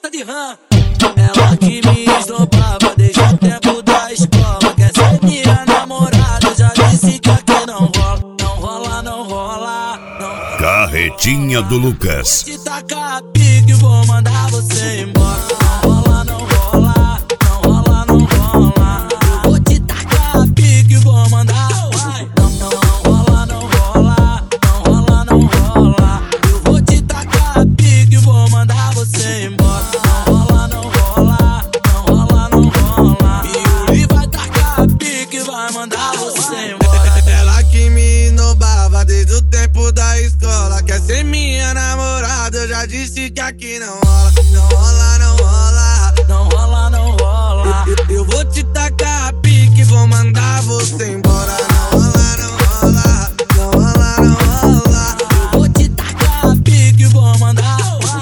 gosta de rã. Ela que me esnobava desde o tempo da escola. Quer ser minha namorada, já disse que aqui não rola. Não rola, não rola, não rola. Carretinha do Lucas. Vou te tacar a pique, vou mandar você embora. Não rola, não rola, não rola, não rola. Eu vou te tacar a pique, vou mandar. Não rola, não rola, não rola, não rola. Eu vou te tacar a pique, vou mandar você embora. Não rola, não rola, não rola, não rola. E o Li vai tacar a pique, vai mandar você embora. Ela que me esnobava desde o tempo da escola. Quer ser minha namorada, eu já disse que aqui não rola. Não rola, não rola, Não rola, não rola. eu vou te tacar a pique, vou mandar você embora. Não rola, não rola, não rola, não rola. Eu vou te tacar a pique, vou mandar.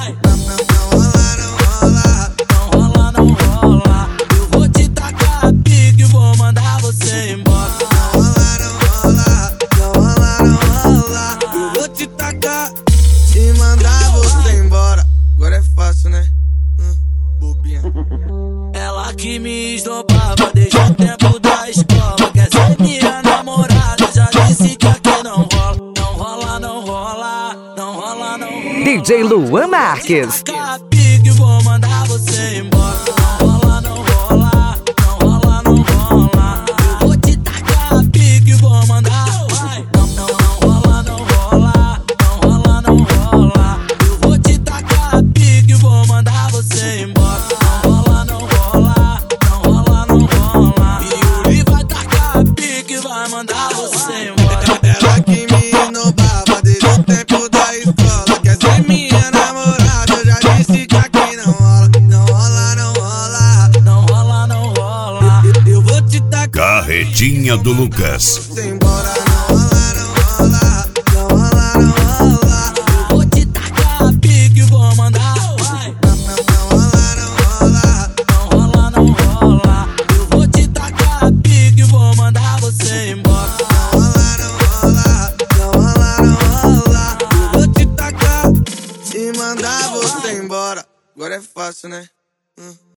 Não rola, não rola, Não rola, não rola. Eu vou te tacar a pique, vou mandar você embora. não rola, não rola, não rola, não rola. Eu vou te tacar e mandar você embora. Agora é fácil, né? Bobinha. Ela que me esnobava desde o tempo da escola. Quer ser minha namorada, já disse que aqui não rola. Não rola, não rola, não rola, não rola. DJ Luan Marques. Tacar a pique, vou mandar você embora. Não rola, não rola, não rola, não rola. Eu vou te tacar a pique, vou mandar. Não rola, não rola, não rola, não rola. Eu vou te tacar a pique, vou mandar você embora. Não rola, não rola, não rola, não rola. E o Li vai tacar a pique, vai mandar você embora. Ela que me esnobava desde o tempo da escola. Quer ser minha namorada, eu já disse que aqui não rola. Não rola, não rola, Não rola, não rola. eu vou te tacar Carretinha do Lucas. você embora. Não rola, não rola, não rola, não rola. Eu vou te tacar a pique, vou mandar. Não rola, não rola, Não rola, não rola. Eu vou te tacar a pique, vou mandar você embora. não rola, não rola, não rola, não rola. Eu vou te tacar e mandar você embora. Agora é fácil, né?